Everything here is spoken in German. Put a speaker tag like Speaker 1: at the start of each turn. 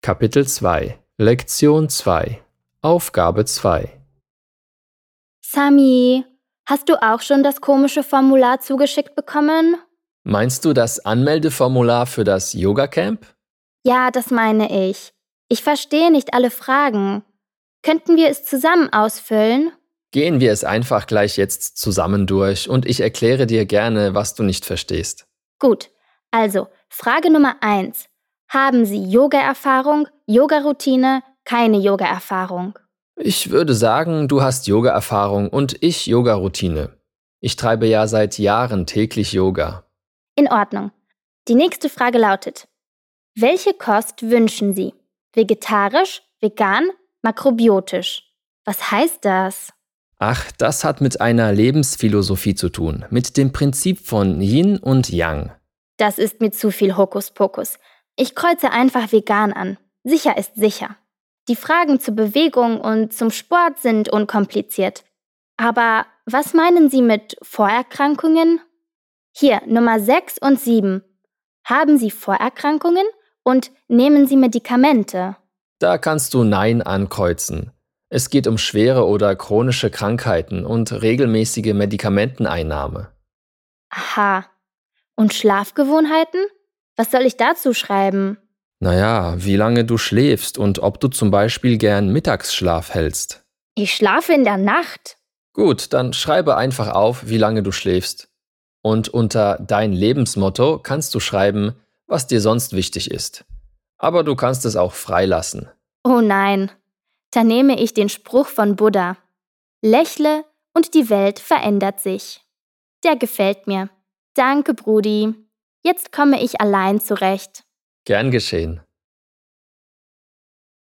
Speaker 1: Kapitel 2, Lektion 2, Aufgabe 2.
Speaker 2: Sami, hast du auch schon das komische Formular zugeschickt bekommen?
Speaker 1: Meinst du das Anmeldeformular für das Yoga-Camp?
Speaker 2: Ja, das meine ich. Ich verstehe nicht alle Fragen. Könnten wir es zusammen ausfüllen?
Speaker 1: Gehen wir es einfach gleich jetzt zusammen durch und ich erkläre dir gerne, was du nicht verstehst.
Speaker 2: Gut, also Frage Nummer 1. Haben Sie Yoga-Erfahrung, Yoga-Routine, keine Yoga-Erfahrung?
Speaker 1: Ich würde sagen, du hast Yoga-Erfahrung und ich Yoga-Routine. Ich treibe ja seit Jahren täglich Yoga.
Speaker 2: In Ordnung. Die nächste Frage lautet: Welche Kost wünschen Sie? Vegetarisch, vegan, makrobiotisch? Was heißt das?
Speaker 1: Ach, das hat mit einer Lebensphilosophie zu tun, mit dem Prinzip von Yin und Yang.
Speaker 2: Das ist mir zu viel Hokuspokus. Ich kreuze einfach vegan an. Sicher ist sicher. Die Fragen zur Bewegung und zum Sport sind unkompliziert. Aber was meinen Sie mit Vorerkrankungen? Hier, Nummer 6 und 7. Haben Sie Vorerkrankungen und nehmen Sie Medikamente?
Speaker 1: Da kannst du Nein ankreuzen. Es geht um schwere oder chronische Krankheiten und regelmäßige Medikamenteneinnahme.
Speaker 2: Aha. Und Schlafgewohnheiten? Was soll ich dazu schreiben?
Speaker 1: Naja, wie lange du schläfst und ob du zum Beispiel gern Mittagsschlaf hältst.
Speaker 2: Ich schlafe in der Nacht.
Speaker 1: Gut, dann schreibe einfach auf, wie lange du schläfst. Und unter dein Lebensmotto kannst du schreiben, was dir sonst wichtig ist. Aber du kannst es auch freilassen.
Speaker 2: Oh nein. Da nehme ich den Spruch von Buddha. Lächle und die Welt verändert sich. Der gefällt mir. Danke, Brudi. Jetzt komme ich allein zurecht.
Speaker 1: Gern geschehen.